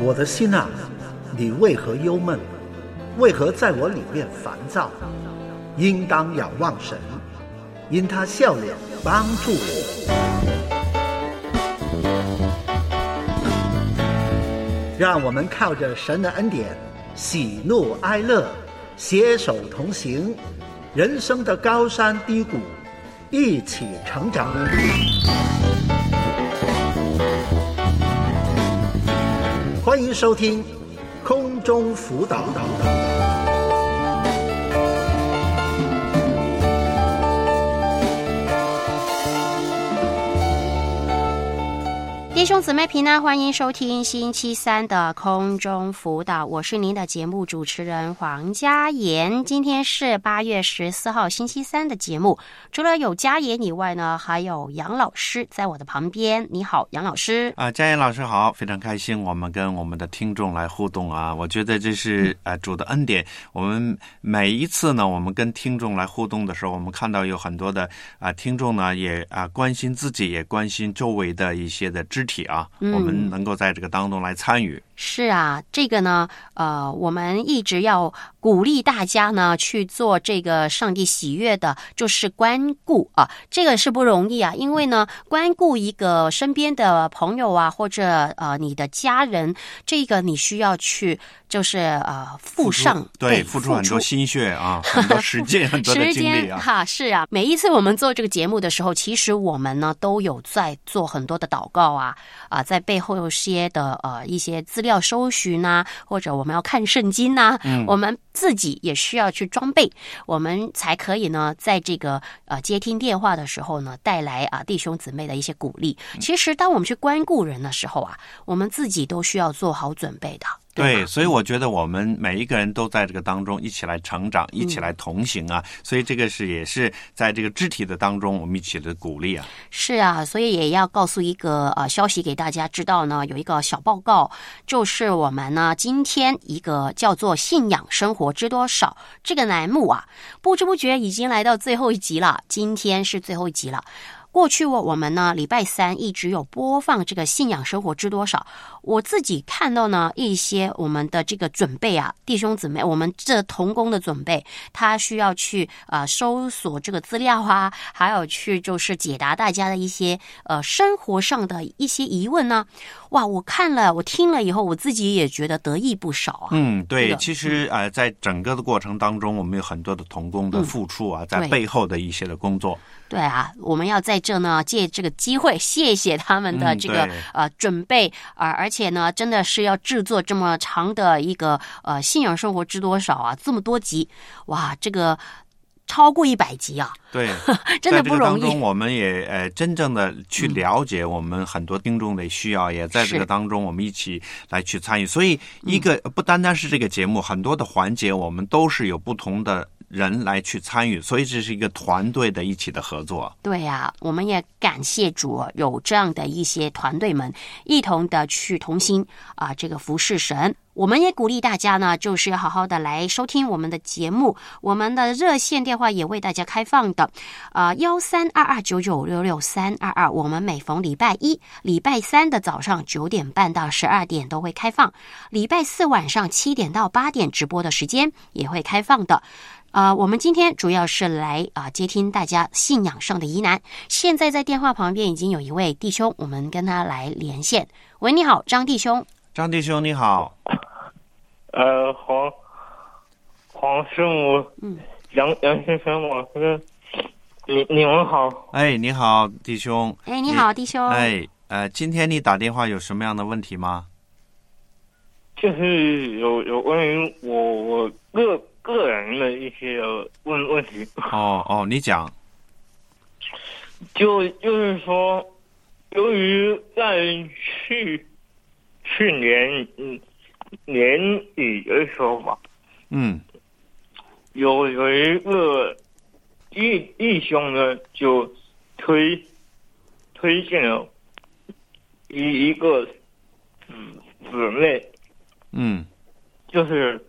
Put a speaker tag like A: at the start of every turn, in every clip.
A: 我的心啊，你为何忧闷？为何在我里面烦躁？应当仰望神，因他笑脸帮助我。让我们靠着神的恩典，喜怒哀乐，携手同行，人生的高山低谷，一起成长。欢迎收听空中辅导。
B: 弟兄姊妹平安，欢迎收听星期三的空中辅导，我是您的节目主持人黄嘉妍。今天是8月14号星期三的节目，除了有嘉妍以外呢，还有杨老师在我的旁边。你好，杨老师。
C: 嘉妍老师好，非常开心我们跟我们的听众来互动啊！我觉得这是主的恩典。我们每一次呢，我们跟听众来互动的时候，我们看到有很多的听众呢，也关心自己，也关心周围的一些的肢体啊，我们能够在这个当中来参与。
B: 是啊，这个呢，我们一直要鼓励大家呢去做这个上帝喜悦的，就是关顾啊，这个是不容易啊，因为呢，关顾一个身边的朋友啊，或者你的家人，这个你需要去就是付出很多
C: 心血啊，很多时间，很多的精力啊。
B: 是啊，每一次我们做这个节目的时候，其实我们呢都有在做很多的祷告在背后有些的一些资料搜寻啊，或者我们要看圣经啊，我们自己也需要去装备，我们才可以呢在这个接听电话的时候呢带来弟兄姊妹的一些鼓励。其实当我们去关顾人的时候我们自己都需要做好准备的。
C: 对，所以我觉得我们每一个人都在这个当中一起来成长，一起来同行啊，所以这个也是在这个肢体的当中我们一起的鼓励啊。是啊，
B: 所以也要告诉一个消息给大家知道呢，有一个小报告，就是我们呢今天一个叫做信仰生活知多少这个栏目不知不觉已经来到最后一集了，今天是最后一集了。过去我们呢礼拜三一直有播放这个信仰生活知多少，我自己看到呢一些我们的这个准备弟兄姊妹，我们这同工的准备，他需要去搜索这个资料还有去就是解答大家的一些生活上的一些疑问呢。哇，我看了我听了以后，我自己也觉得得益不少
C: 对，其实在整个的过程当中，我们有很多的同工的付出在背后的一些的工作。
B: 对我们要在这呢借这个机会谢谢他们的这个准备而且呢真的是要制作这么长的一个信仰生活知多少这么多集，哇，这个超过100集
C: 对，
B: 真的不容易。
C: 在这个当中我们也真正的去了解我们很多听众的需要，也在这个当中我们一起来去参与。所以一个不单单是这个节目，很多的环节我们都是有不同的人来去参与，所以这是一个团队的一起的合作。
B: 对我们也感谢主有这样的一些团队们一同的去同心这个服侍神。我们也鼓励大家呢，就是要好好的来收听我们的节目，我们的热线电话也为大家开放的132299666322，我们每逢礼拜一、礼拜三的早上9点半到12点都会开放，礼拜四晚上7点到8点直播的时间也会开放的。我们今天主要是来接听大家信仰上的疑难。现在在电话旁边已经有一位弟兄，我们跟他来连线。喂，你好，张弟兄。
C: 张弟兄你好。
D: 黄师母，杨先生老师，你们好。
C: 你好弟兄。
B: 你好弟兄。
C: 今天你打电话有什么样的问题吗？
D: 就是有关于我个人的一些问题。
C: 你讲。
D: 就是说，由于在去年年底的时候吧，有一个弟兄呢就推荐了一个姊妹，就是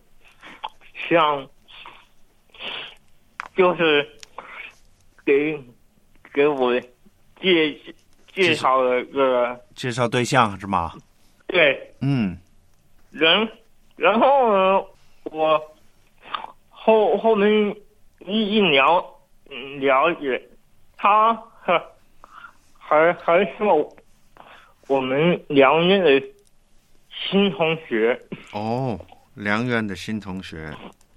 D: 就是给我介绍了个
C: 介绍对象是吗？
D: 对， 然后呢，我后面一了解，他还是我们良院的新同学。
C: 哦，良院的新同学。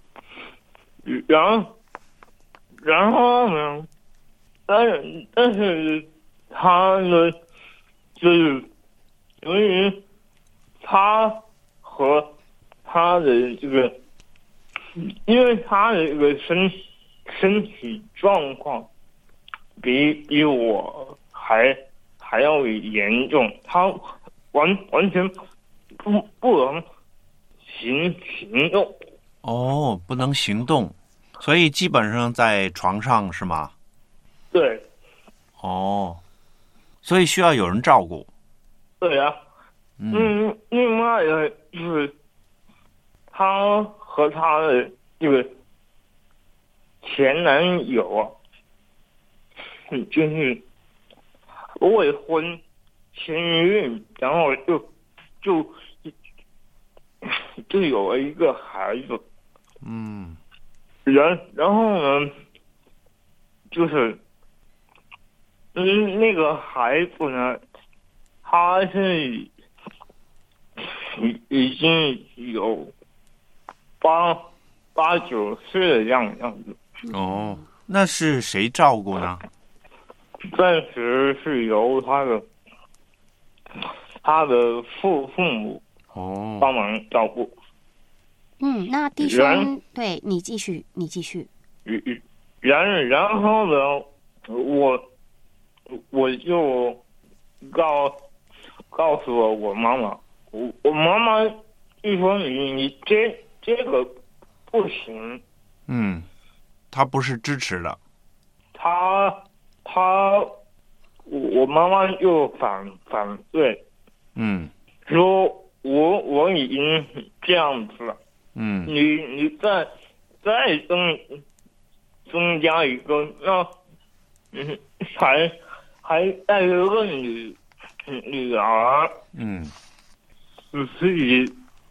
D: 然后呢，但是他呢，就是由于他和他的这个，因为他的这个身体状况比我还要严重，他完全不能行动。
C: 哦，不能行动，所以基本上在床上是吗？
D: 对。
C: 哦，所以需要有人照顾。
D: 对啊。另外的就是他和他的这个前男友啊，就是未婚先孕，然后就有了一个孩子。然后呢，就是那个孩子呢，他是已经有八九岁的样子。
C: 哦，那是谁照顾呢？
D: 暂时是由他的父母帮忙照顾。
B: 那弟兄，对，你继续。
D: 然后呢，我就告诉了我妈妈，我妈妈就说你这个不行。
C: 她不是支持的。
D: 我妈妈就反对。说我已经这样子了。你再增加一个，那还带了个女儿。所以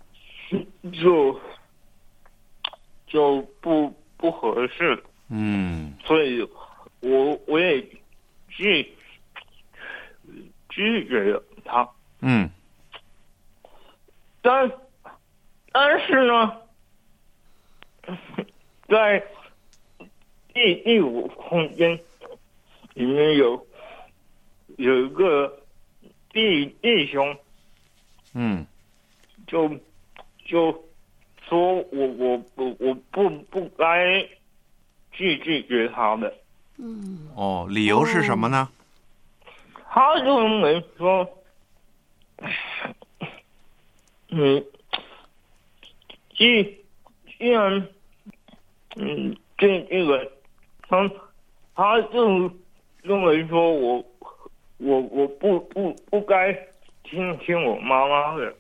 D: 就不合适。所以我也拒绝了他。但是呢，在第五空间里面有一个弟兄，就说我不该拒绝他的。
C: 理由是什么呢？
D: 他就认为说，既然这个他就认为说我不该听我妈妈的。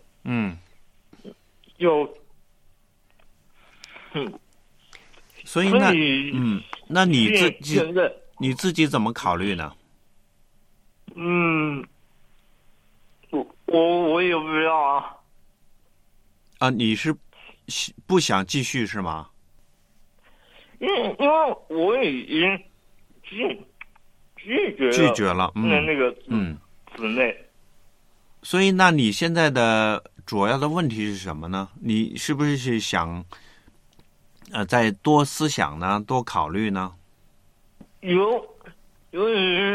C: 所以那你自己怎么考虑呢？
D: 我也不知道啊。
C: 你是不想继续是吗？
D: 因为我已经拒绝了那个姊妹。
C: 所以那你现在的主要的问题是什么呢？你是不是想再多思想呢，多考虑呢？
D: 由于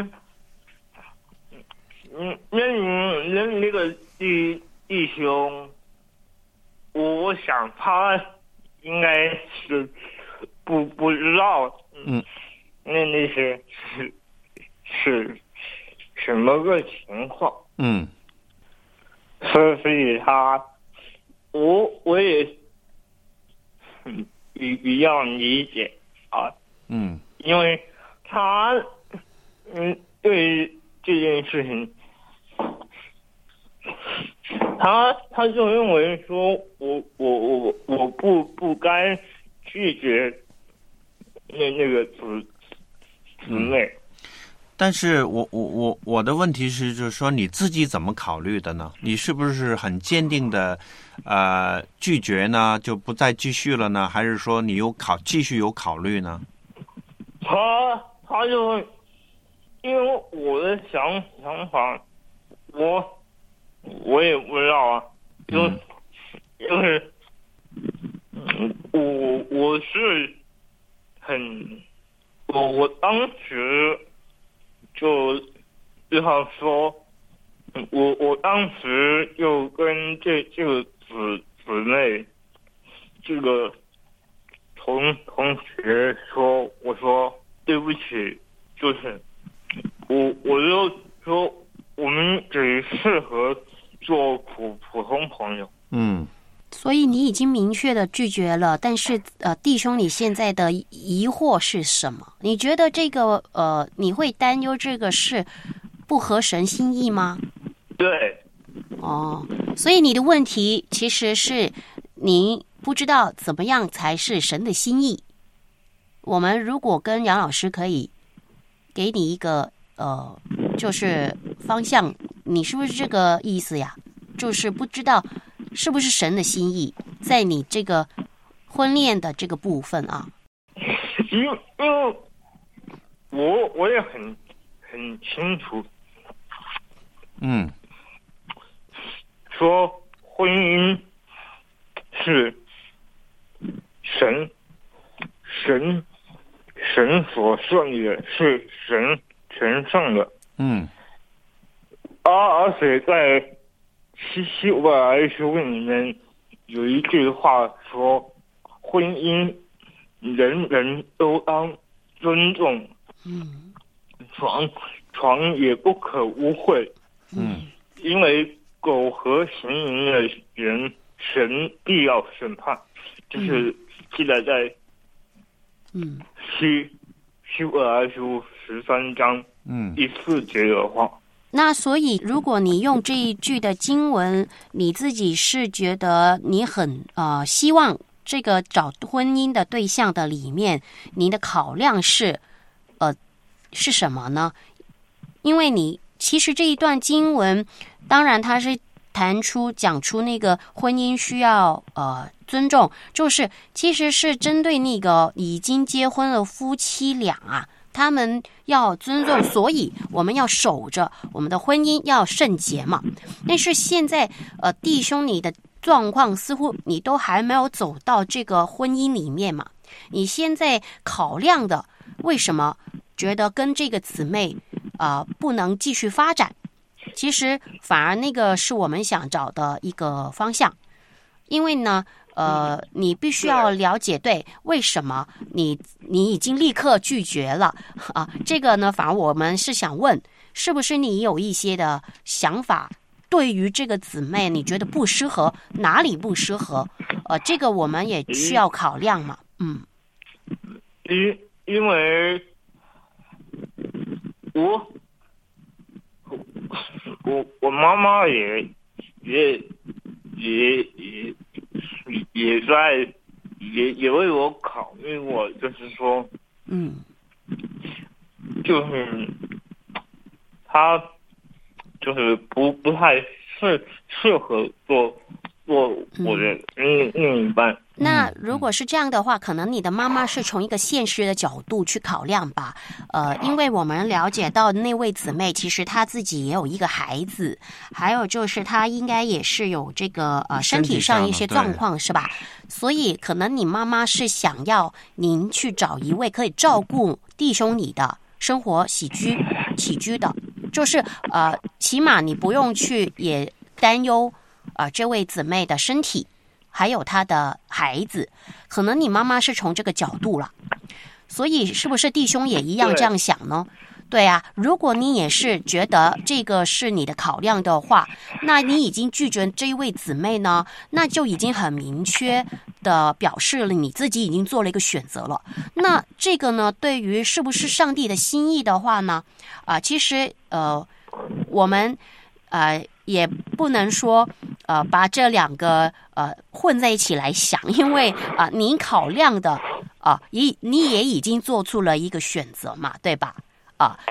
D: 那个弟兄，我想他应该是不知道那是什么个情况。所以我也比较理解啊。因为他对这件事情，他就认为说我不该拒绝那个姊妹。
C: 但是我的问题是，就是说你自己怎么考虑的呢？你是不是很坚定的拒绝呢？就不再继续了呢？还是说你继续有考虑呢？
D: 他就因为我的想法，我也不知道啊，就是我是我当时就他说，我当时就跟这个姊妹这个同学说，我说对不起，就是我就说我们只适合做普通朋友。
B: 所以你已经明确的拒绝了，但是弟兄，你现在的疑惑是什么？你觉得这个你会担忧这个是不合神心意吗？
D: 对。
B: 所以你的问题其实是你不知道怎么样才是神的心意。我们如果跟杨老师可以给你一个就是方向，你是不是这个意思呀？就是不知道是不是神的心意在你这个婚恋的这个部分啊？
D: 因为我也很清楚，说婚姻是神所设立的，是神圣的。而且在希伯来书里面有一句话说，婚姻人人都当尊重，床也不可污秽，因为苟合行淫的人，神必要审判。就是记载在希伯来书13章第4节的话。
B: 那所以如果你用这一句的经文，你自己是觉得你很希望这个找婚姻的对象的里面，你的考量是什么呢？因为你其实这一段经文，当然它是讲出那个婚姻需要尊重，就是其实是针对那个已经结婚的夫妻俩啊，他们要尊重，所以我们要守着我们的婚姻要圣洁嘛。但是现在弟兄，你的状况似乎你都还没有走到这个婚姻里面嘛。你现在考量的为什么觉得跟这个姊妹不能继续发展？其实反而那个是我们想找的一个方向，因为呢你必须要了解对为什么你已经立刻拒绝了这个呢反而我们是想问，是不是你有一些的想法，对于这个姊妹你觉得不适合，哪里不适合？这个我们也需要考量嘛。
D: 因为我妈妈也为我考虑过，就是说，就是她就是不太适合做我的另一半。
B: 那如果是这样的话，可能你的妈妈是从一个现实的角度去考量吧。因为我们了解到那位姊妹其实她自己也有一个孩子，还有就是她应该也是有这个身体上一些状况，是吧？所以可能你妈妈是想要您去找一位可以照顾弟兄你的生活起居的，就是起码你不用去也担忧这位姊妹的身体还有她的孩子，可能你妈妈是从这个角度了。所以是不是弟兄也一样这样想呢？对啊，如果你也是觉得这个是你的考量的话，那你已经拒绝这一位姊妹呢，那就已经很明确的表示了你自己已经做了一个选择了。那这个呢，对于是不是上帝的心意的话呢，其实我们也不能说把这两个混在一起来想，因为你考量的你也已经做出了一个选择嘛，对吧？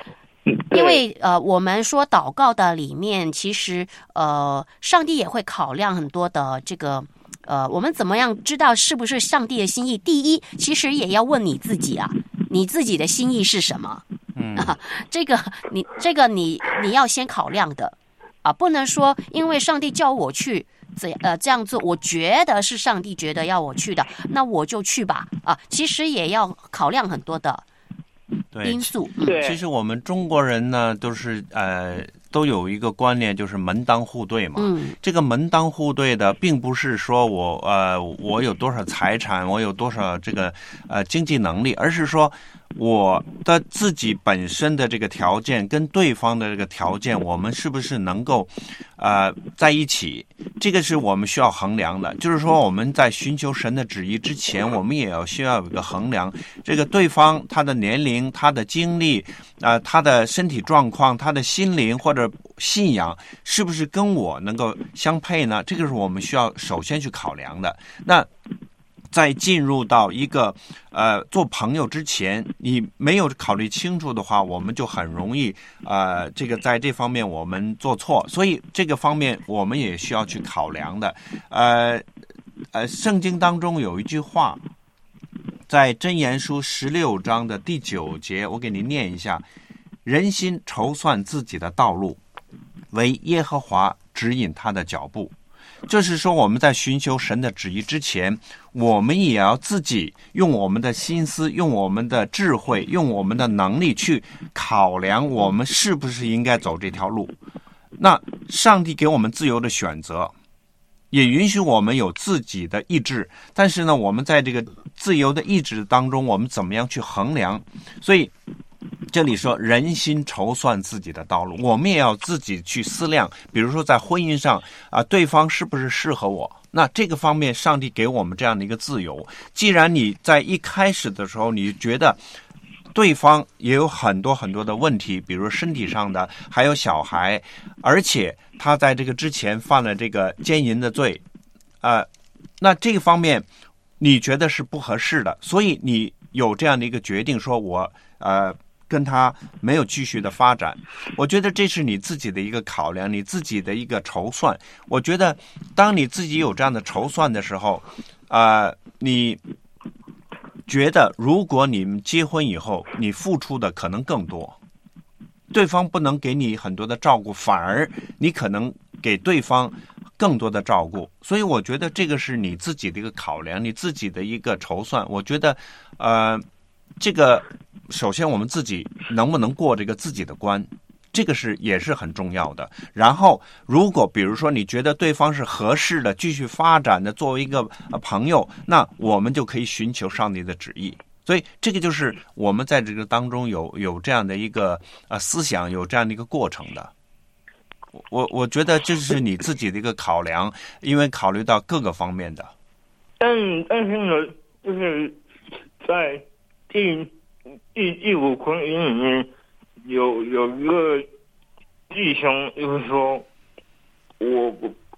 B: 因为我们说祷告的里面，其实上帝也会考量很多的这个我们怎么样知道是不是上帝的心意？第一，其实也要问你自己啊，你自己的心意是什么？这个你要先考量的啊，不能说因为上帝叫我去这样做，我觉得是上帝觉得要我去的，那我就去吧啊。其实也要考量很多的因素。
C: 对，其实我们中国人呢，都有一个观念，就是门当户对嘛。这个门当户对的，并不是说我有多少财产，我有多少这个经济能力，而是说我的自己本身的这个条件跟对方的这个条件，我们是不是能够在一起？这个是我们需要衡量的。就是说我们在寻求神的旨意之前，我们也需要有一个衡量，这个对方他的年龄、他的经历他的身体状况、他的心灵或者信仰是不是跟我能够相配呢？这个是我们需要首先去考量的。那在进入到一个做朋友之前，你没有考虑清楚的话，我们就很容易这个在这方面我们做错，所以这个方面我们也需要去考量的。圣经当中有一句话，在箴言书16章的第9节，我给您念一下：人心筹算自己的道路，唯耶和华指引他的脚步。就是说我们在寻求神的旨意之前，我们也要自己用我们的心思，用我们的智慧，用我们的能力去考量我们是不是应该走这条路。那上帝给我们自由的选择，也允许我们有自己的意志，但是呢，我们在这个自由的意志当中，我们怎么样去衡量？所以这里说人心筹算自己的道路，我们也要自己去思量。比如说在婚姻上对方是不是适合我？那这个方面上帝给我们这样的一个自由。既然你在一开始的时候你觉得对方也有很多很多的问题，比如身体上的，还有小孩，而且他在这个之前犯了这个奸淫的罪那这个方面你觉得是不合适的，所以你有这样的一个决定，说我跟他没有继续的发展。我觉得这是你自己的一个考量，你自己的一个筹算。我觉得当你自己有这样的筹算的时候你觉得如果你们结婚以后，你付出的可能更多，对方不能给你很多的照顾，反而你可能给对方更多的照顾。所以我觉得这个是你自己的一个考量，你自己的一个筹算。我觉得这个首先我们自己能不能过这个自己的关，这个也是很重要的。然后如果比如说你觉得对方是合适的继续发展的作为一个朋友，那我们就可以寻求上帝的旨意。所以这个就是我们在这个当中有这样的一个思想，有这样的一个过程的。我觉得这是你自己的一个考量，因为考虑到各个方面的。
D: 但是呢，就是在第五婚姻里面有一个弟兄，就是说我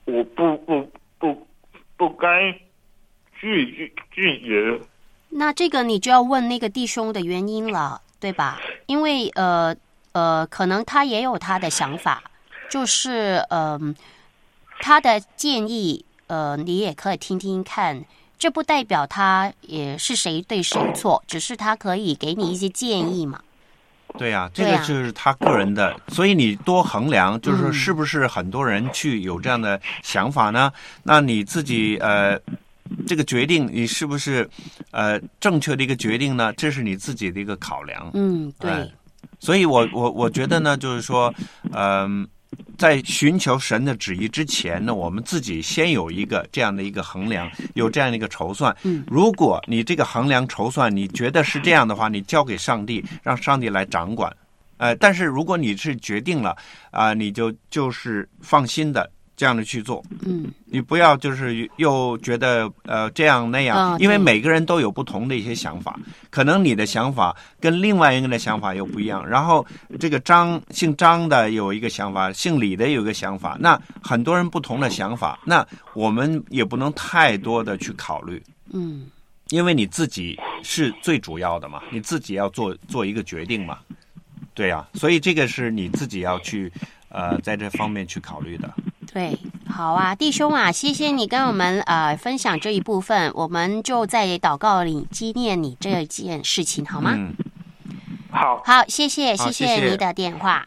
D: 不该拒绝。
B: 那这个你就要问那个弟兄的原因了，对吧？因为可能他也有他的想法，就是他的建议你也可以听听看。这不代表他也是谁对谁错，只是他可以给你一些建议嘛。
C: 对呀，这个就是他个人的，所以你多衡量，就是说是不是很多人去有这样的想法呢？那你自己这个决定你是不是正确的一个决定呢？这是你自己的一个考量。
B: 对。
C: 所以我觉得呢，就是说在寻求神的旨意之前呢，我们自己先有一个这样的一个衡量，有这样的一个筹算。如果你这个衡量筹算你觉得是这样的话，你交给上帝，让上帝来掌管。但是如果你是决定了你就是放心的这样的去做。你不要就是又觉得这样那样，因为每个人都有不同的一些想法，可能你的想法跟另外一个人的想法又不一样，然后这个姓张的有一个想法，姓李的有一个想法，那很多人不同的想法，那我们也不能太多的去考虑。因为你自己是最主要的嘛，你自己要做一个决定嘛。 对啊，所以这个是你自己要去在这方面去考虑的。
B: 对，好啊，弟兄啊，谢谢你跟我们分享这一部分，我们就在祷告里纪念你这件事情，好吗？
D: 好，
B: 谢谢你的电话。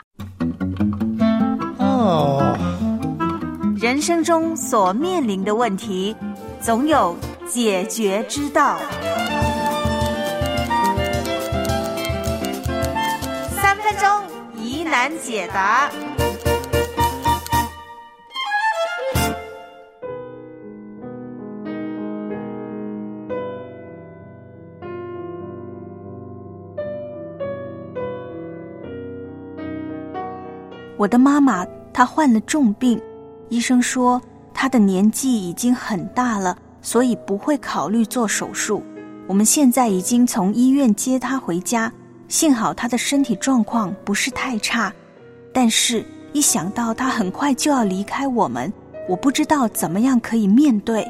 E: 人生中所面临的问题，总有解决之道。3分钟疑难解答。我的妈妈她患了重病，医生说她的年纪已经很大了，所以不会考虑做手术。我们现在已经从医院接她回家，幸好她的身体状况不是太差，但是一想到她很快就要离开我们，我不知道怎么样可以面对。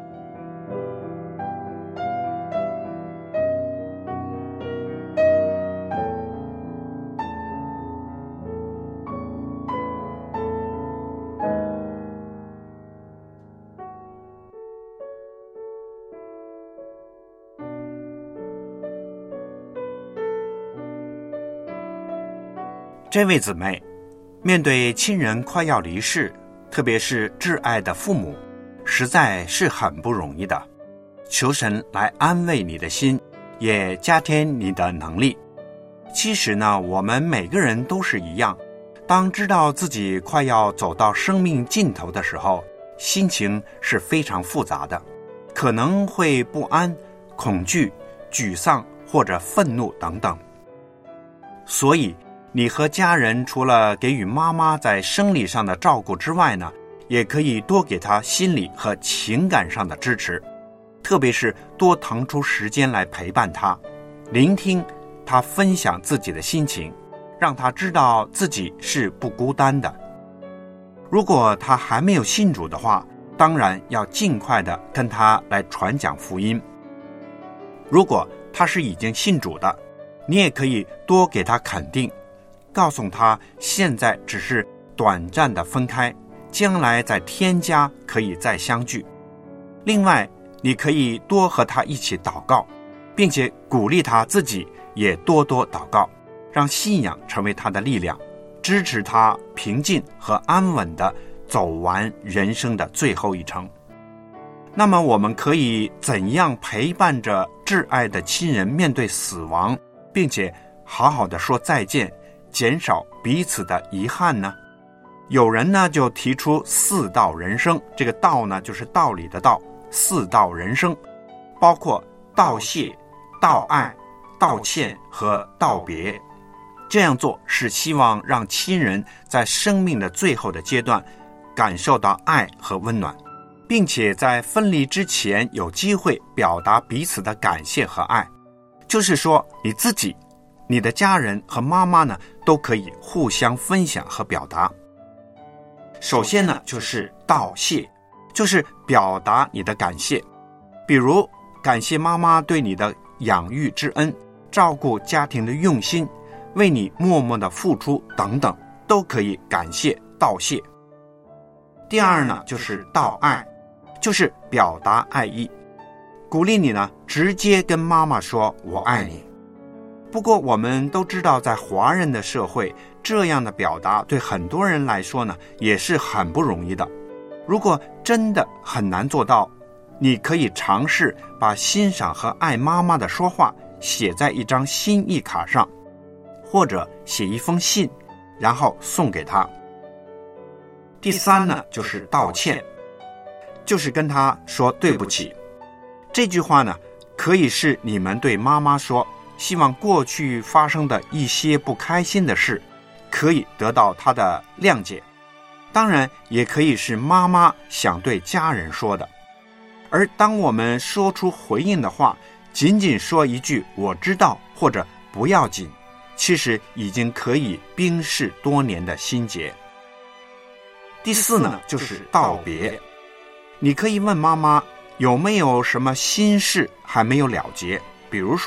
C: 这位姊妹，面对亲人快要离世，特别是挚爱的父母，实在是很不容易的。求神来安慰你的心，也加添你的能力。其实呢，我们每个人都是一样，当知道自己快要走到生命尽头的时候，心情是非常复杂的，可能会不安、恐惧、沮丧或者愤怒等等。所以你和家人除了给予妈妈在生理上的照顾之外呢，也可以多给她心理和情感上的支持，特别是多腾出时间来陪伴她，聆听她分享自己的心情，让她知道自己是不孤单的。如果她还没有信主的话，当然要尽快的跟她来传讲福音。如果她是已经信主的，你也可以多给她肯定，告诉他现在只是短暂的分开，将来在天家可以再相聚。另外，你可以多和他一起祷告，并且鼓励他自己也多多祷告，让信仰成为他的力量，支持他平静和安稳地走完人生的最后一程。那么我们可以怎样陪伴着挚爱的亲人面对死亡，并且好好的说再见，减少彼此的遗憾呢？有人呢就提出4道人生，这个道呢就是道理的道，4道人生包括道谢、道爱、道歉和道别。这样做是希望让亲人在生命的最后的阶段感受到爱和温暖，并且在分离之前有机会表达彼此的感谢和爱。就是说你自己、你的家人和妈妈呢都可以互相分享和表达。首先呢就是道谢，就是表达你的感谢，比如感谢妈妈对你的养育之恩，照顾家庭的用心，为你默默的付出等等，都可以感谢道谢。第二呢就是道爱，就是表达爱意，鼓励你呢直接跟妈妈说我爱你。不过我们都知道，在华人的社会，这样的表达对很多人来说呢也是很不容易的。如果真的很难做到，你可以尝试把欣赏和爱妈妈的说话写在一张心意卡上，或者写一封信，然后送给她。第三呢就是道歉，就是跟她说对不起。这句话呢可以是你们对妈妈说，希望过去发生的一些不开心的事可以得到她的谅解，当然也可以是妈妈想对家人说的。而当我们说出回应的话，仅仅说一句我知道或者不要紧，其实已经可以冰释多年的心结。第四呢就是道别，你可以问妈妈有没有什么心事还没有了结，比如说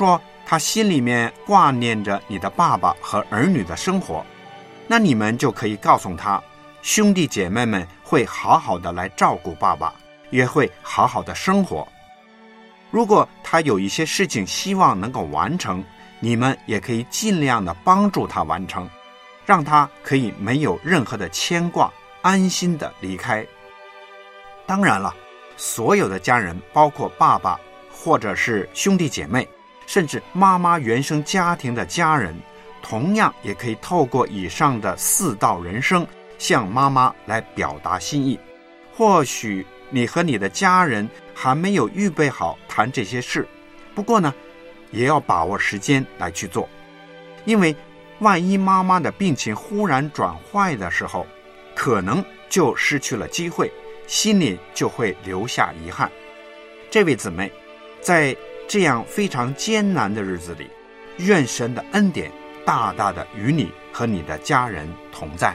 C: 他心里面挂念着你的爸爸和儿女的生活，那你们就可以告诉他，兄弟姐妹们会好好的来照顾爸爸，也会好好的生活。如果他有一些事情希望能够完成，你们也可以尽量的帮助他完成，让他可以没有任何的牵挂，安心的离开。当然了，所有的家人，包括爸爸或者是兄弟姐妹，甚至妈妈原生家庭的家人，同样也可以透过以上的4道人生向妈妈来表达心意。或许你和你的家人还没有预备好谈这些事，不过呢，也要把握时间来去做，因为万一妈妈的病情忽然转坏的时候，可能就失去了机会，心里就会留下遗憾。这位姊妹，在这样非常艰难的日子里，愿神的恩典大大的与你和你的家人同在。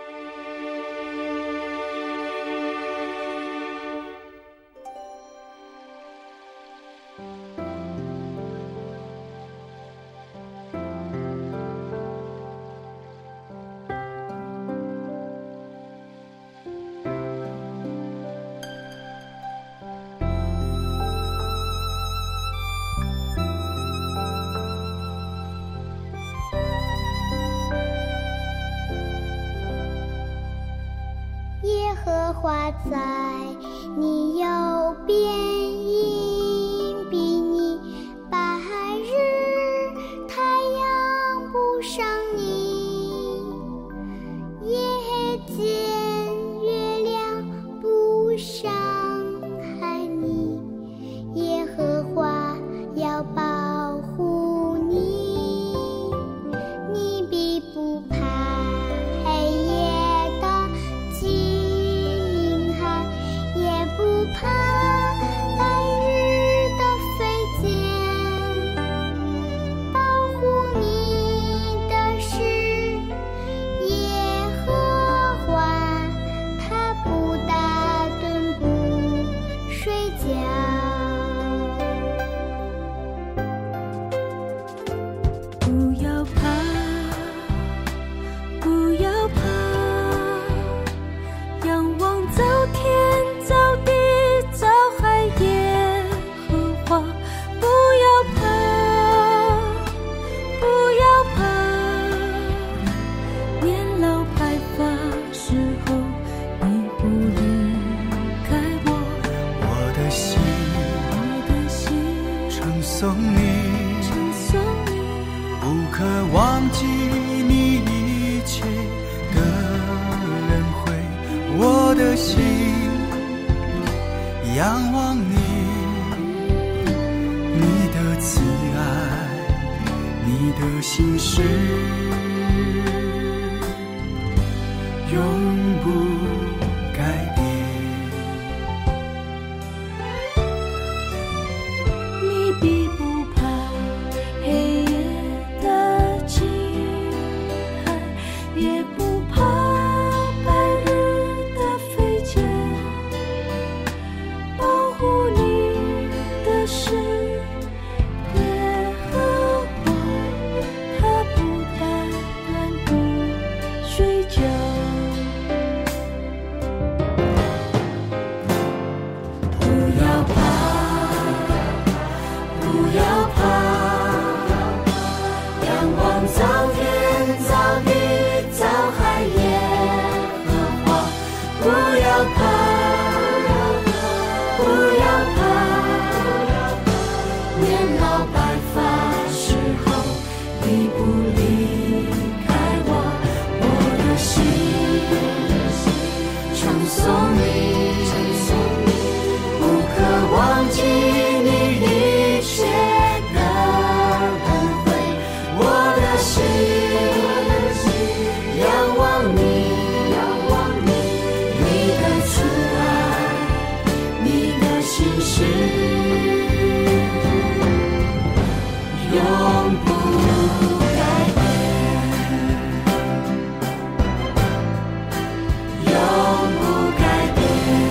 F: 耶和华在你右边，荫庇你，白日太阳不伤你，夜间月亮不伤害你。耶和华要保护你，你必不怕黑夜的惊骇，也不怕白日的飞箭。保护你的是耶和华，他不打盹不睡觉。
G: 不要怕，不要怕，仰望造天造地造海耶和华。不要怕，不要怕，年老白发时候你不离开我。
H: 我的心称颂你，不可忘记你一切的恩惠。我的心仰望你，你的慈爱，你的心事永不改变。
G: 你必不怕黑夜的惊骇，也不怕白日的飞箭。保护你的是耶和华，他不打盹不睡觉。不要怕，不要怕，仰望造天造地造海耶和华。不要怕，不要怕，年老白发时候你不离开我。我的心称颂你，不可忘记你一切的恩惠。我的心仰望你，你的慈爱，你的心事永不改变，永不改变。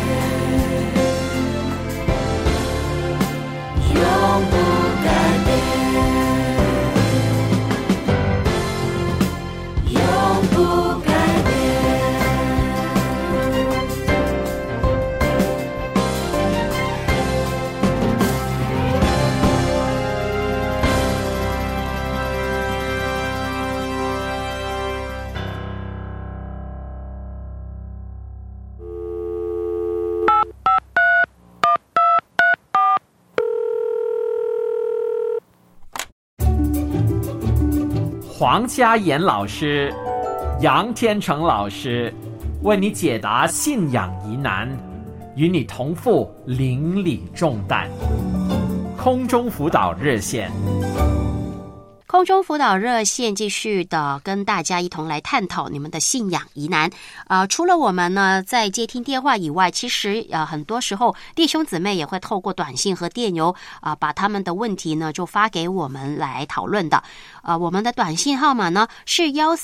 I: 黄家妍老师、杨天成老师为你解答信仰疑难，与你同负邻里重担。空中辅导热线，
B: 空中辅导热线继续的跟大家一同来探讨你们的信仰疑难。除了我们呢在接听电话以外，其实很多时候弟兄姊妹也会透过短信和电邮把他们的问题呢就发给我们来讨论的。我们的短信号码呢是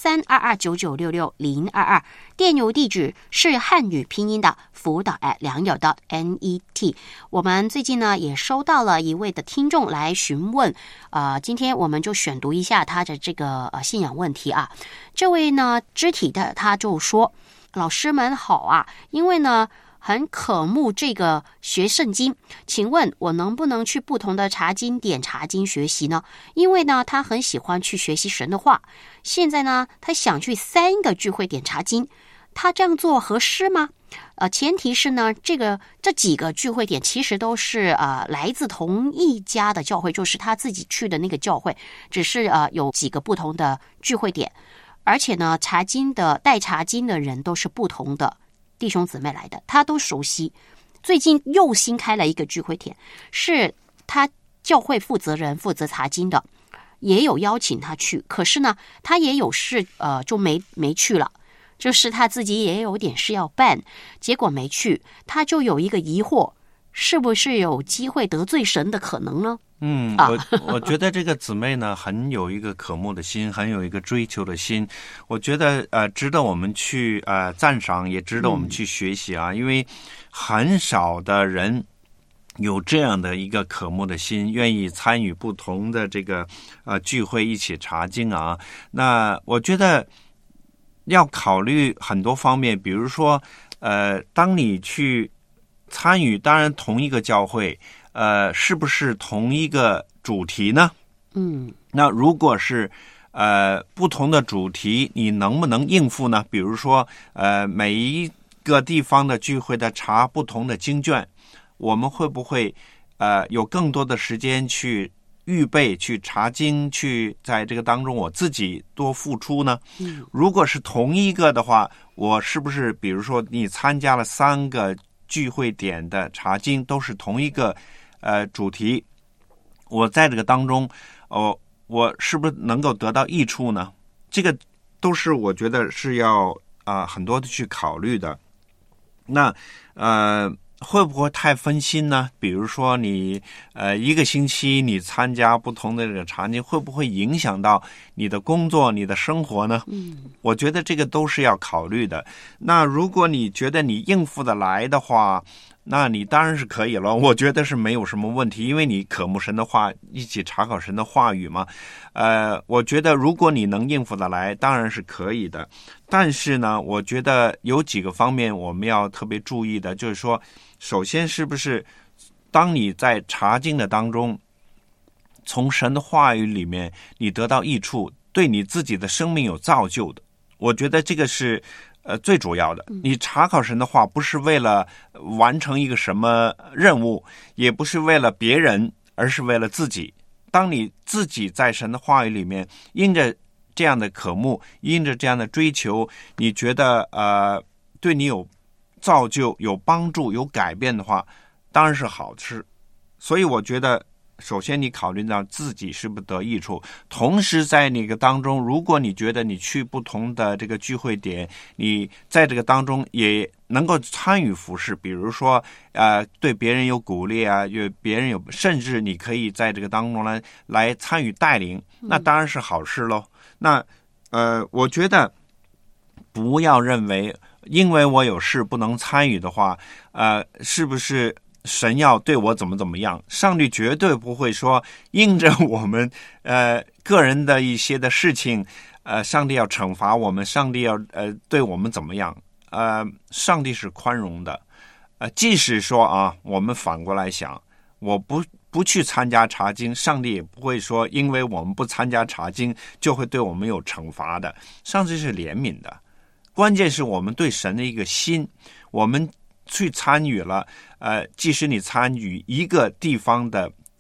B: 132299660022，电邮地址是汉语拼音的辅导@良友.net。我们最近呢也收到了一位的听众来询问，今天我们就选读一下他的这个信仰问题啊。这位呢肢体的他就说：老师们好啊，因为呢很渴慕这个学圣经，请问我能不能去不同的查经点查经学习呢？因为呢他很喜欢去学习神的话，现在呢他想去3个聚会点查经，他这样做合适吗？前提是呢这几个聚会点其实都是来自同一家的教会，就是他自己去的那个教会，只是有几个不同的聚会点，而且呢带查经的人都是不同的弟兄姊妹来的，他都熟悉。最近又新开了一个聚会点，是他教会负责人负责查经的，也有邀请他去，可是呢他也有事就没去了，就是他自己也有点事要办，结果没去，他就有一个疑惑，是不是有机会得罪神的可能呢？
C: 我觉得这个姊妹呢很有一个渴慕的心，很有一个追求的心，我觉得值得我们去赞赏，也值得我们去学习啊，因为很少的人有这样的一个渴慕的心，愿意参与不同的这个聚会一起查经啊。那我觉得要考虑很多方面，比如说当你去参与，当然同一个教会是不是同一个主题呢？那如果是不同的主题，你能不能应付呢？比如说每一个地方的聚会的查不同的经卷，我们会不会有更多的时间去预备，去查经，去在这个当中我自己多付出呢？如果是同一个的话，我是不是比如说你参加了3个聚会点的查经，都是同一个主题，我在这个当中我是不是能够得到益处呢？这个都是我觉得是要很多的去考虑的。那会不会太分心呢？比如说你一个星期你参加不同的这个查经，会不会影响到你的工作、你的生活呢？我觉得这个都是要考虑的。那如果你觉得你应付得来的话，那你当然是可以了，我觉得是没有什么问题，因为你渴慕神的话，一起查考神的话语嘛。我觉得如果你能应付得来，当然是可以的。但是呢，我觉得有几个方面我们要特别注意的，就是说，首先是不是当你在查经的当中，从神的话语里面你得到益处，对你自己的生命有造就的，我觉得这个是最主要的。你查考神的话，不是为了完成一个什么任务，也不是为了别人，而是为了自己。当你自己在神的话语里面，因着这样的渴慕，因着这样的追求，你觉得对你有造就、有帮助、有改变的话，当然是好事。所以我觉得首先你考虑到自己是不是得益处，同时在那个当中，如果你觉得你去不同的这个聚会点，你在这个当中也能够参与服事，比如说对别人有鼓励啊，对别人有，甚至你可以在这个当中来参与带领，那当然是好事咯。那我觉得不要认为因为我有事不能参与的话，是不是神要对我怎么样？上帝绝对不会说因着我们个人的一些的事情，上帝要惩罚我们，上帝要对我们怎么样？上帝是宽容的。即使说我们反过来想，我不去参加查经，上帝也不会说因为我们不参加查经就会对我们有惩罚的。上帝是怜悯的，关键是我们对神的一个心，我们去参与了，即使你参与一个地方的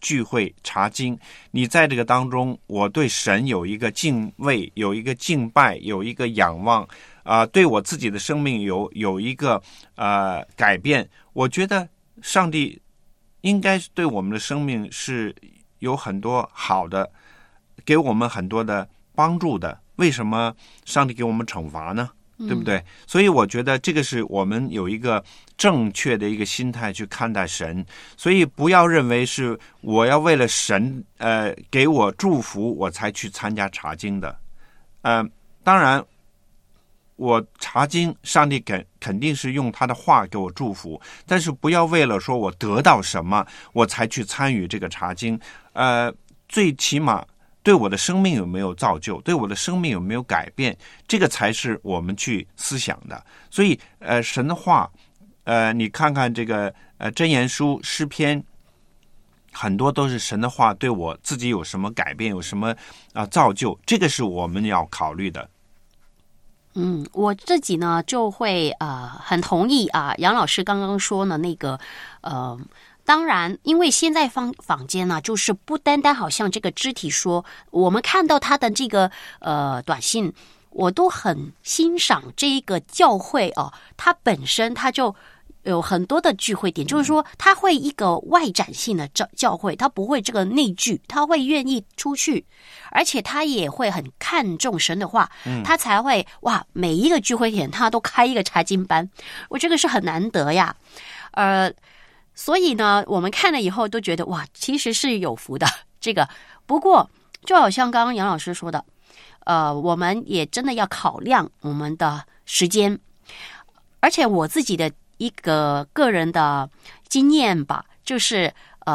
C: 聚会查经，你在这个当中，我对神有一个敬畏，有一个敬拜，有一个仰望，对我自己的生命有一个改变。我觉得上帝应该对我们的生命是有很多好的，给我们很多的帮助的。为什么上帝给我们惩罚呢？对不对？所以我觉得这个是我们有一个正确的一个心态去看待神，所以不要认为是我要为了神给我祝福我才去参加查经的。当然我查经上帝肯定是用他的话给我祝福，但是不要为了说我得到什么我才去参与这个查经。最起码对我的生命有没有造就，对我的生命有没有改变，这个才是我们去思想的。所以神的话你看看这个箴言书诗篇，很多都是神的话对我自己有什么改变，有什么造就，这个是我们要考虑的。
B: 我自己呢就会很同意杨老师刚刚说呢那个当然，因为现在坊间呢，就是不单单好像这个肢体说，我们看到他的这个短信，我都很欣赏这个教会它本身它就有很多的聚会点，就是说它会一个外展性的教会，它不会这个内聚，它会愿意出去，而且它也会很看重神的话，它才会每一个聚会点它都开一个查经班，我这个是很难得呀，所以呢，我们看了以后都觉得其实是有福的这个。不过，就好像刚刚杨老师说的，我们也真的要考量我们的时间，而且我自己的一个个人的经验吧，就是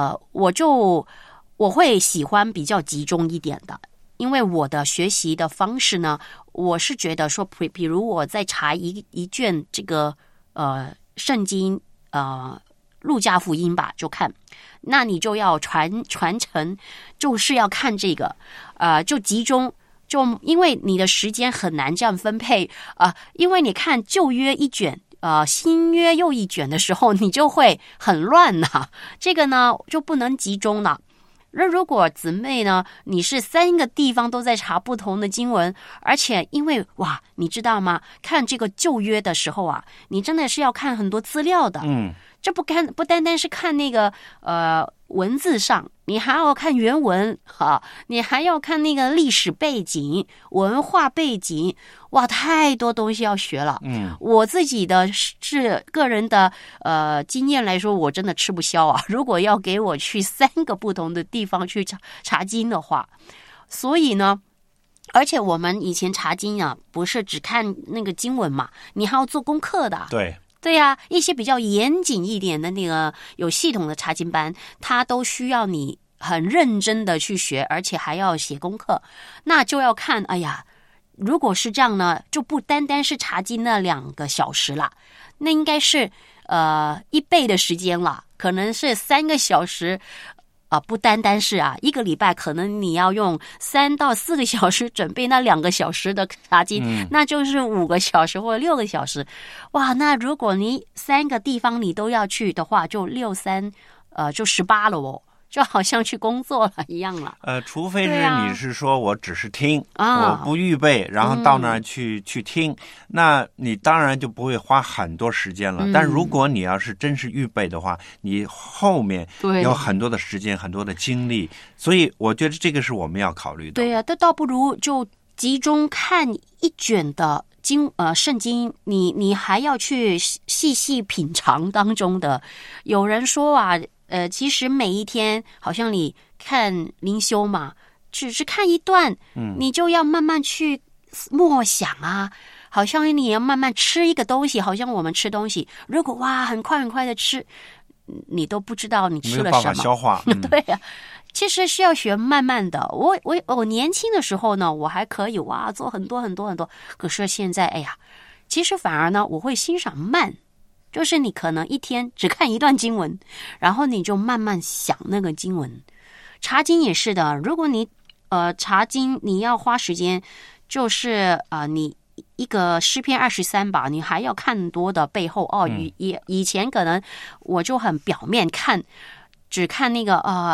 B: 我会喜欢比较集中一点的，因为我的学习的方式呢，我是觉得说，比如我在查一卷这个圣经路加福音吧，就看，那你就要传承，就是要看这个，就集中，就因为你的时间很难这样分配因为你看旧约一卷，新约又一卷的时候，你就会很乱这个呢就不能集中了。那如果姊妹呢，你是3个地方都在查不同的经文，而且因为你知道吗？看这个旧约的时候你真的是要看很多资料的。这不单单是看那个文字上，你还要看原文你还要看那个历史背景、文化背景，太多东西要学了。我自己的是个人的经验来说，我真的吃不消如果要给我去3个不同的地方去查经的话，所以呢。而且我们以前查经不是只看那个经文嘛，你还要做功课的。对呀，一些比较严谨一点的那个有系统的查经班，它都需要你很认真的去学，而且还要写功课。那就要看，如果是这样呢，就不单单是查经那2个小时了，那应该是1倍的时间了，可能是3个小时。不单单是1个礼拜可能你要用3到4个小时准备那2个小时的查经，那就是5个小时或者6个小时。那如果你3个地方你都要去的话，就6×3就18了就好像去工作了一样了。
C: 除非是你是说我只是听，我不预备，然后到那儿去听，那你当然就不会花很多时间了。但如果你要是真是预备的话，你后面有很多的时间，很多的精力，所以我觉得这个是我们要考虑的。
B: 对呀，倒不如就集中看一卷的圣经，你还要去细细品尝当中的。有人说其实每一天好像你看灵修嘛，只是看一段，你就要慢慢去默想好像你要慢慢吃一个东西，好像我们吃东西，如果很快很快的吃，你都不知道你吃了什么，
C: 没有办法消化。
B: 对呀，其实是要学慢慢的。我年轻的时候呢，我还可以做很多很多很多，可是现在其实反而呢，我会欣赏慢。就是你可能一天只看一段经文，然后你就慢慢想那个经文。查经也是的，如果你查经你要花时间，就是你一个诗篇23吧，你还要看多的背后以前可能我就很表面看，只看那个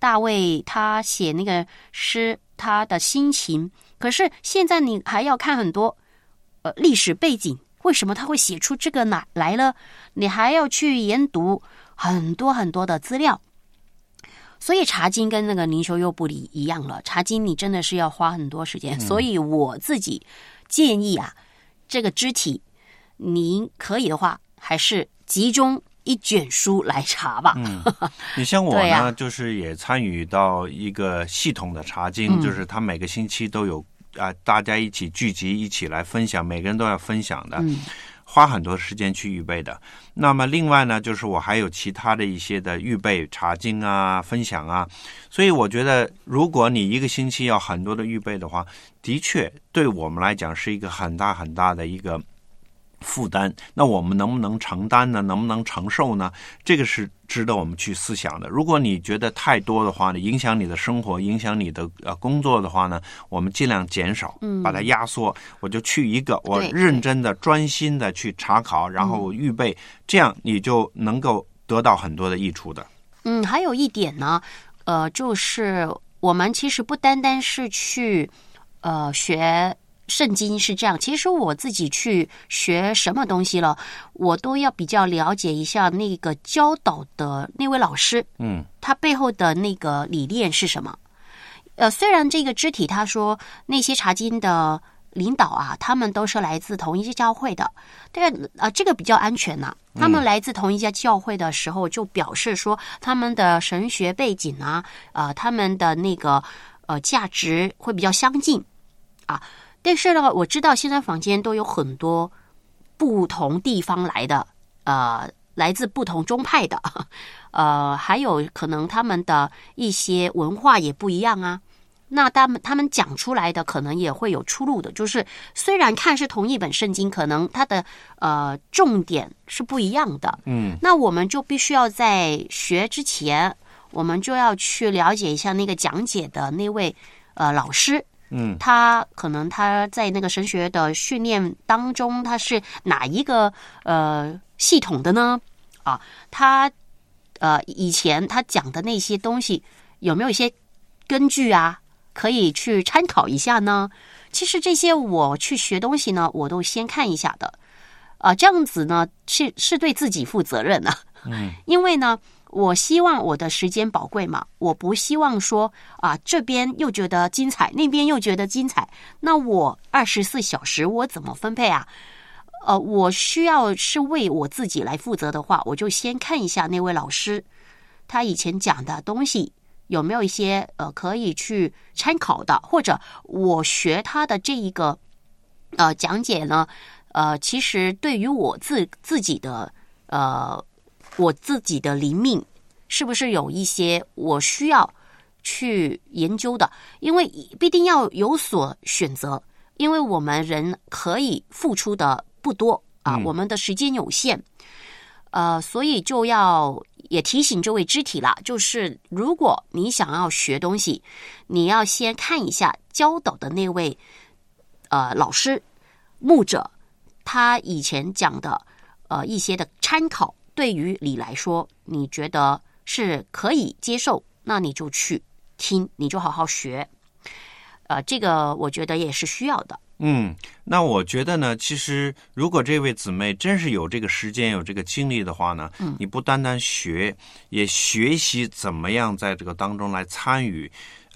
B: 大卫他写那个诗，他的心情。可是现在你还要看很多历史背景，为什么他会写出这个哪来了？你还要去研读很多很多的资料。所以查经跟那个灵修又不一样了，查经你真的是要花很多时间。所以我自己建议啊，这个肢体您可以的话，还是集中一卷书来查吧。
C: 你像我呢，就是也参与到一个系统的查经，就是他每个星期都有大家一起聚集，一起来分享，每个人都要分享的。花很多时间去预备的。那么另外呢，就是我还有其他的一些的预备查经啊、分享啊，所以我觉得如果你一个星期要很多的预备的话，的确对我们来讲是一个很大很大的一个负担。那我们能不能承担呢？能不能承受呢？这个是值得我们去思想的。如果你觉得太多的话呢，影响你的生活，影响你的工作的话呢，我们尽量减少，把它压缩。我就去一个，我认真的、专心的去查考，然后我预备，这样你就能够得到很多的益处的。
B: 还有一点呢，就是我们其实不单单是去学圣经是这样，其实我自己去学什么东西了，我都要比较了解一下那个教导的那位老师，他背后的那个理念是什么。虽然这个肢体他说那些查经的领导啊，他们都是来自同一家教会的，这个比较安全呐。他们来自同一家教会的时候，就表示说他们的神学背景啊，他们的那个价值会比较相近啊。但是呢，我知道现在坊间都有很多不同地方来的，来自不同宗派的，还有可能他们的一些文化也不一样啊。那他们讲出来的可能也会有出入的，就是虽然看是同一本圣经，可能它的重点是不一样的。那我们就必须要在学之前，我们就要去了解一下那个讲解的那位老师。他可能他在那个神学的训练当中，他是哪一个系统的呢？他以前他讲的那些东西有没有一些根据啊，可以去参考一下呢？其实这些我去学东西呢，我都先看一下的。这样子呢是对自己负责任啊。因为呢，我希望我的时间宝贵嘛，我不希望说这边又觉得精彩，那边又觉得精彩，那我24小时我怎么分配啊？我需要是为我自己来负责的话，我就先看一下那位老师他以前讲的东西有没有一些可以去参考的，或者我学他的这一个讲解呢，其实对于我自己的我自己的灵命是不是有一些我需要去研究的？因为必定要有所选择，因为我们人可以付出的不多我们的时间有限，所以就要也提醒这位肢体啦，就是如果你想要学东西，你要先看一下教导的那位老师牧者，他以前讲的一些的参考。对于你来说，你觉得是可以接受，那你就去听，你就好好学。这个我觉得也是需要的。
C: 那我觉得呢，其实如果这位姊妹真是有这个时间、有这个精力的话呢，你不单单学，也学习怎么样在这个当中来参与。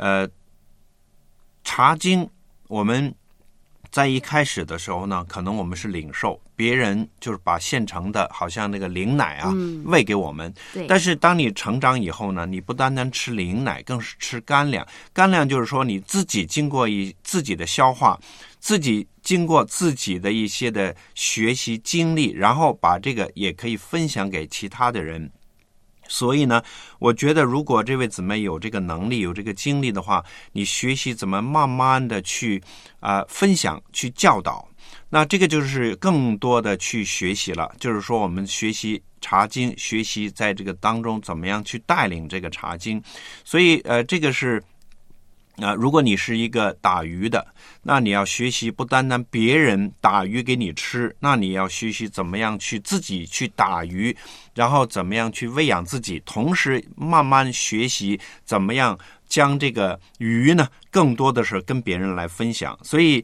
C: 查经，我们在一开始的时候呢，可能我们是领受，别人就是把现成的好像那个灵奶喂给我们。但是当你成长以后呢，你不单单吃灵奶，更是吃干粮。干粮就是说你自己经过自己的消化，自己经过自己的一些的学习经历，然后把这个也可以分享给其他的人。所以呢，我觉得如果这位姊妹有这个能力、有这个经历的话，你学习怎么慢慢的去分享、去教导，那这个就是更多的去学习了。就是说，我们学习查经，学习在这个当中怎么样去带领这个查经。所以这个是如果你是一个打鱼的，那你要学习不单单别人打鱼给你吃，那你要学习怎么样去自己去打鱼，然后怎么样去喂养自己，同时慢慢学习怎么样将这个鱼呢更多的是跟别人来分享。所以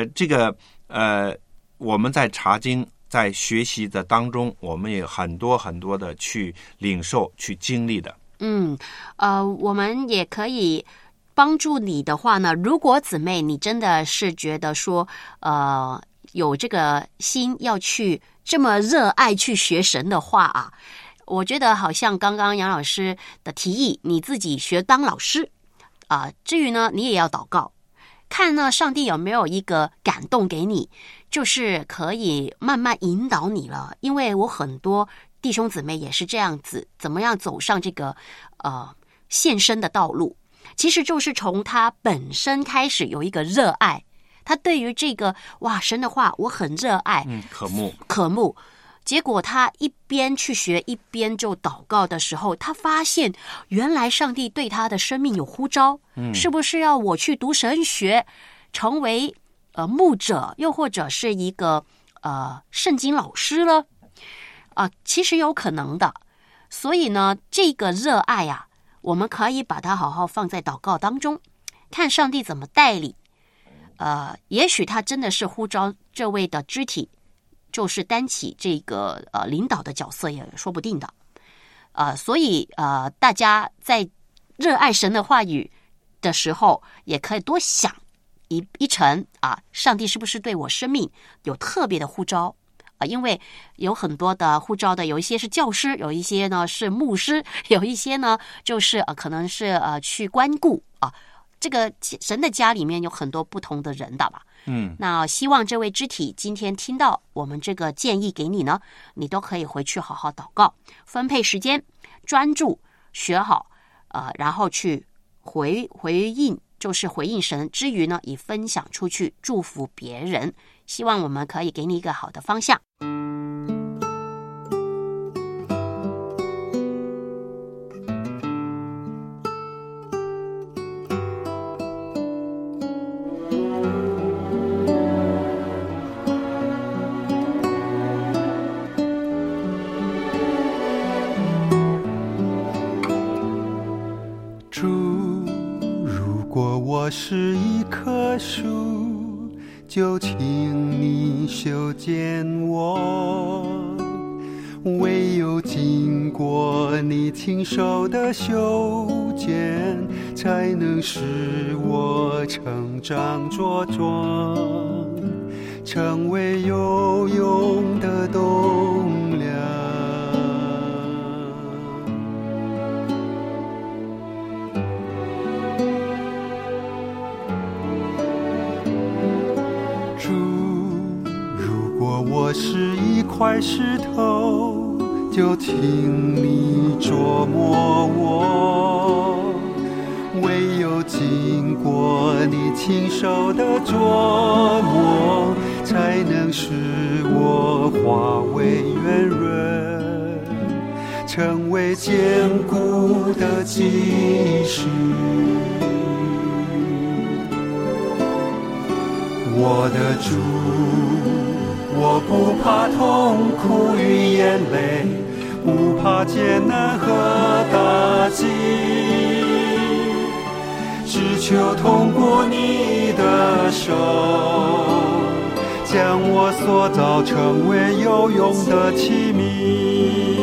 C: 我们在查经在学习的当中，我们也很多很多的去领受去经历的。
B: 我们也可以帮助你的话呢，如果姊妹你真的是觉得说有这个心要去这么热爱去学神的话啊，我觉得好像刚刚杨老师的提议，你自己学当老师至于呢你也要祷告，看呢上帝有没有一个感动给你，就是可以慢慢引导你了。因为我很多弟兄姊妹也是这样子，怎么样走上这个献身的道路，其实就是从他本身开始有一个热爱，他对于这个神的话我很热爱，渴慕，结果他一边去学一边就祷告的时候，他发现原来上帝对他的生命有呼召，是不是要我去读神学，成为牧者，又或者是一个圣经老师了其实有可能的。所以呢这个热爱我们可以把它好好放在祷告当中，看上帝怎么带领。也许他真的是呼召这位的肢体，就是担起这个领导的角色也说不定的。所以大家在热爱神的话语的时候，也可以多想一层上帝是不是对我生命有特别的呼召因为有很多的呼召的，有一些是教师，有一些呢是牧师，有一些呢就是可能是去关顾这个神的家里面有很多不同的人的吧。那希望这位肢体今天听到我们这个建议给你呢，你都可以回去好好祷告，分配时间，专注学好然后去回应，就是回应神之余呢，以分享出去，祝福别人。希望我们可以给你一个好的方向。
H: 主，如果我是一棵树，就请你修剪我，唯有经过你亲手的修剪，才能使我成长茁壮，成为有用的栋梁。我是一块石头，就请你琢磨我，唯有经过你亲手的琢磨，才能使我化为圆润，成为坚固的基石。我的主，我不怕痛苦与眼泪，不怕艰难和打击，只求通过你的手，将我塑造成为有用的器皿。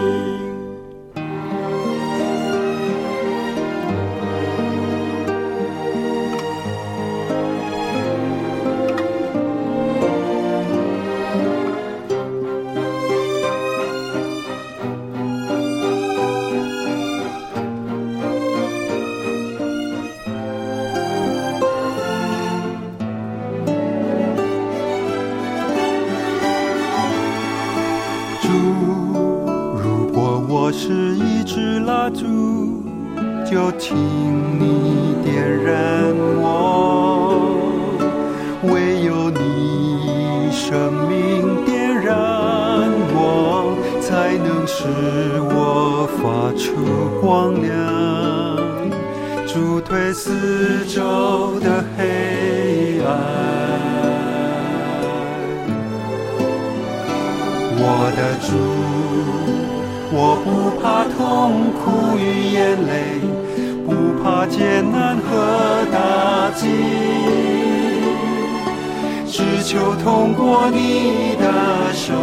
H: 是一支蜡烛，就请你点燃我，唯有你生命点燃我，才能使我发出光亮。 助退四周的黑暗。我的主，我不怕痛苦与眼泪，不怕艰难和打击，只求通过你的手，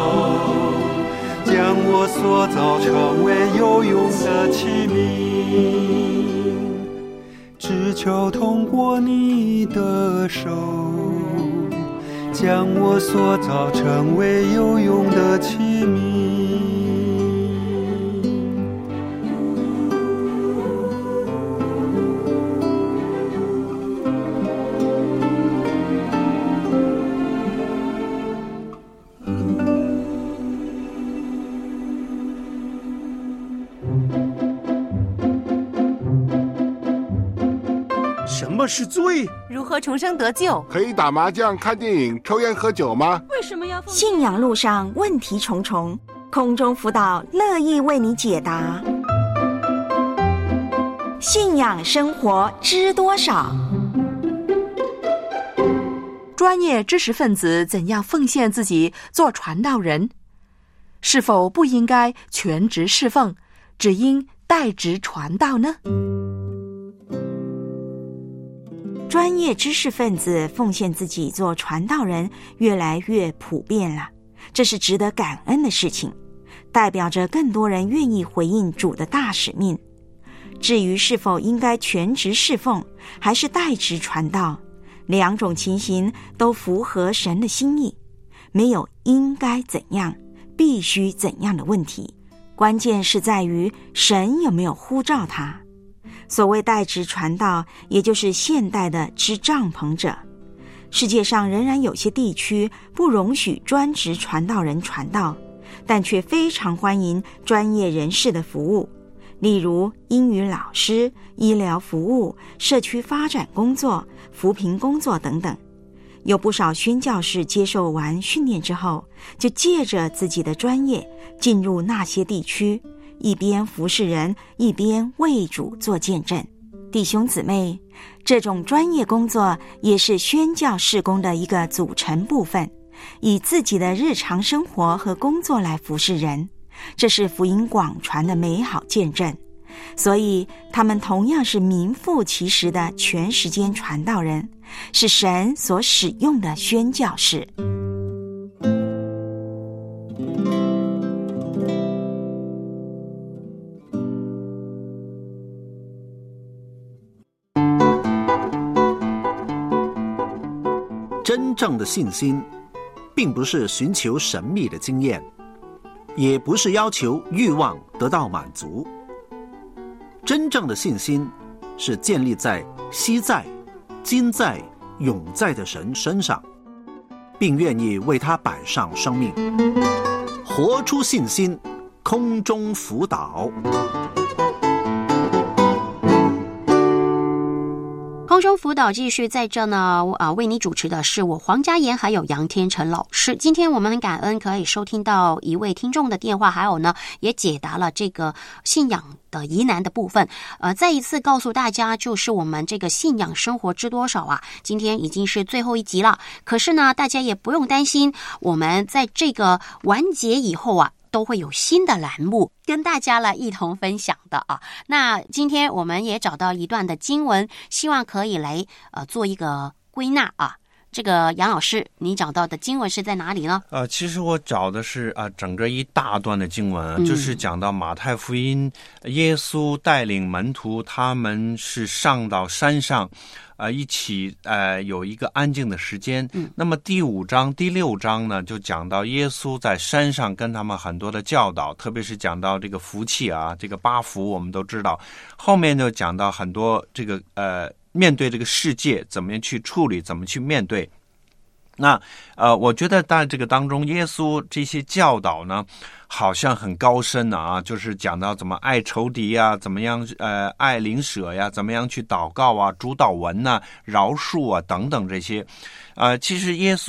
H: 将我塑造成为有用的器皿，只求通过你的手，将我塑造成为有用的器皿。
J: 什么是罪？
K: 如何重生得救？
L: 可以打麻将、看电影、抽烟喝酒吗？
K: 为什么要奉献？
M: 信仰路上问题重重，空中辅导乐意为你解答。信仰生活知多少？
N: 专业知识分子怎样奉献自己做传道人？是否不应该全职侍奉，只应代职传道呢？
M: 专业知识分子奉献自己做传道人越来越普遍了，这是值得感恩的事情，代表着更多人愿意回应主的大使命。至于是否应该全职侍奉还是代职传道，两种情形都符合神的心意，没有应该怎样必须怎样的问题，关键是在于神有没有呼召他。所谓代职传道，也就是现代的支帐篷者。世界上仍然有些地区不容许专职传道人传道，但却非常欢迎专业人士的服务，例如英语老师、医疗服务、社区发展工作、扶贫工作等等。有不少宣教士接受完训练之后，就借着自己的专业进入那些地区，一边服侍人，一边为主做见证。弟兄姊妹，这种专业工作也是宣教事工的一个组成部分，以自己的日常生活和工作来服侍人，这是福音广传的美好见证。所以他们同样是名副其实的全时间传道人，是神所使用的宣教士。
A: 真正的信心并不是寻求神秘的经验，也不是要求欲望得到满足。真正的信心是建立在昔在、今在、永在的神身上，并愿意为他摆上生命，活出信心，空中辅导。
B: 空中辅导继续在这呢，为你主持的是我黄嘉妍还有杨天成老师。今天我们很感恩可以收听到一位听众的电话，还有呢也解答了这个信仰的疑难的部分。再一次告诉大家，就是我们这个信仰生活知多少啊，今天已经是最后一集了。可是呢，大家也不用担心，我们在这个完结以后啊，都会有新的栏目跟大家来一同分享的啊。那今天我们也找到一段的经文，希望可以来做一个归纳啊。这个杨老师，你找到的经文是在哪里呢？
C: 其实我找的是整个一大段的经文，就是讲到马太福音，耶稣带领门徒，他们是上到山上。一起有一个安静的时间。那么第5章、第6章呢，就讲到耶稣在山上跟他们很多的教导，特别是讲到这个福气啊，这个8福我们都知道。后面就讲到很多这个面对这个世界怎么样去处理，怎么去面对。那我觉得在这个当中，耶稣这些教导呢，好像很高深啊，就是讲到怎么爱仇敌啊，怎么样爱邻舍呀，怎么样去祷告啊，主祷文啊，饶恕啊等等这些。其实耶稣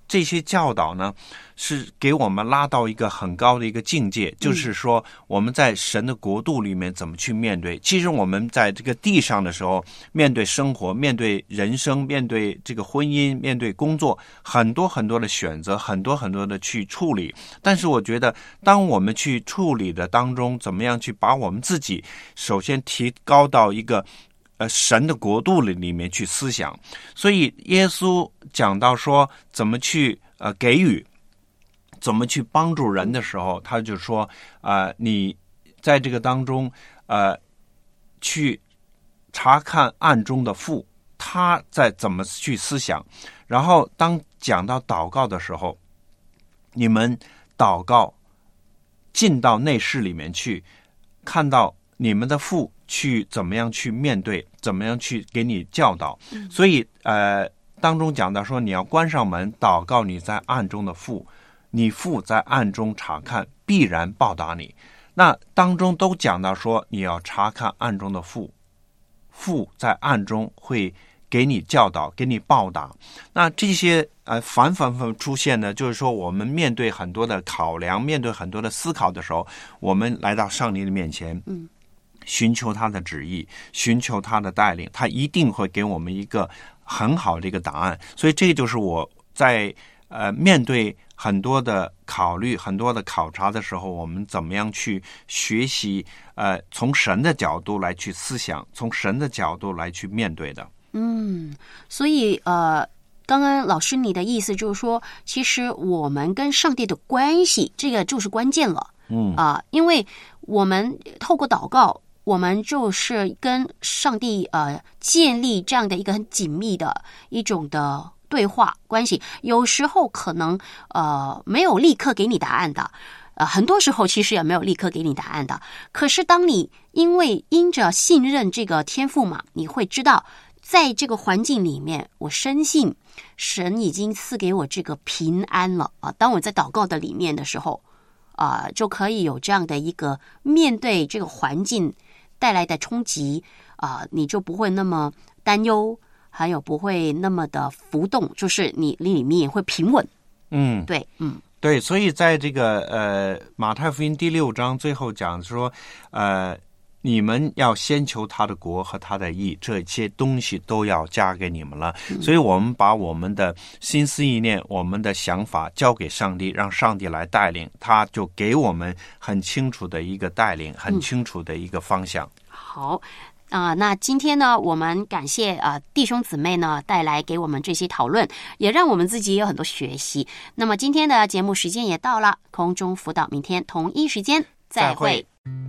C: 这些教导呢，是给我们拉到一个很高的一个境界，就是说我们在神的国度里面怎么去面对。其实我们在这个地上的时候，面对生活，面对人生，面对这个婚姻，面对工作，很多很多的选择，很多很多的去处理。但是我觉得当我们去处理的当中，怎么样去把我们自己首先提高到一个神的国度里面去思想。所以耶稣讲到说怎么去给予，怎么去帮助人的时候，他就说你在这个当中去查看暗中的父，他在怎么去思想。然后当讲到祷告的时候，你们祷告进到内室里面去，看到你们的父去怎么样去面对，怎么样去给你教导。所以当中讲到说，你要关上门祷告你在暗中的父，你父在暗中查看，必然报答你。那当中都讲到说，你要查看暗中的父，父在暗中会给你教导，给你报答。那这些反出现呢，就是说我们面对很多的考量，面对很多的思考的时候，我们来到上帝的面前，寻求他的旨意，寻求他的带领，他一定会给我们一个很好的一个答案。所以这就是我在面对很多的考虑，很多的考察的时候，我们怎么样去学习从神的角度来去思想，从神的角度来去面对的。
B: 所以刚刚老师你的意思就是说，其实我们跟上帝的关系，这个就是关键了。因为我们透过祷告，我们就是跟上帝建立这样的一个很紧密的一种的对话关系。有时候可能没有立刻给你答案的，很多时候其实也没有立刻给你答案的。可是当你因着信任这个天父嘛，你会知道在这个环境里面，我深信神已经赐给我这个平安了当我在祷告的里面的时候就可以有这样的一个面对这个环境带来的冲击你就不会那么担忧，还有不会那么的浮动，就是你里面会平稳。
C: 对，所以在这个马太福音第6章最后讲说你们要先求他的国和他的义，这些东西都要加给你们了。所以我们把我们的心思意念，我们的想法交给上帝，让上帝来带领，他就给我们很清楚的一个带领，很清楚的一个方向。
B: 好那今天呢，我们感谢弟兄姊妹呢带来给我们这些讨论，也让我们自己有很多学习。那么今天的节目时间也到了，空中辅导明天同一时间再会。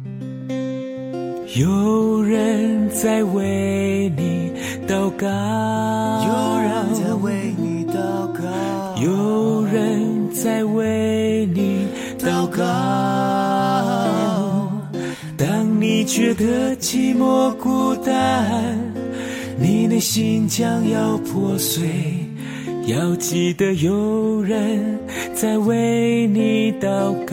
J: 有人在为你祷告，
O: 有人在为你祷告，
J: 有人在为你祷告。当你觉得寂寞孤单，你内心将要破碎，要记得有人在为你祷告。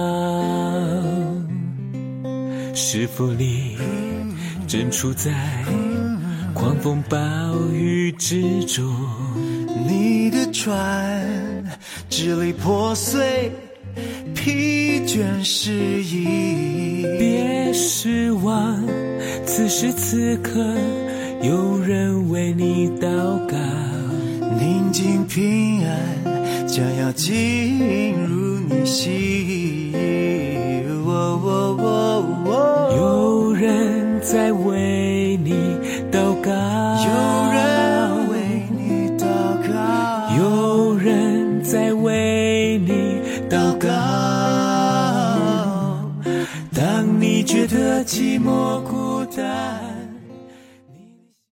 J: 是否你正处在狂风暴雨之中？
O: 你的船支离破碎，疲倦失意。
J: 别失望，此时此刻有人为你祷告。
O: 宁静平安将要进入你心。
J: 有人在为你祷告，
O: 有人为你祷告，
J: 有人在为你祷告。当你觉得寂寞孤单，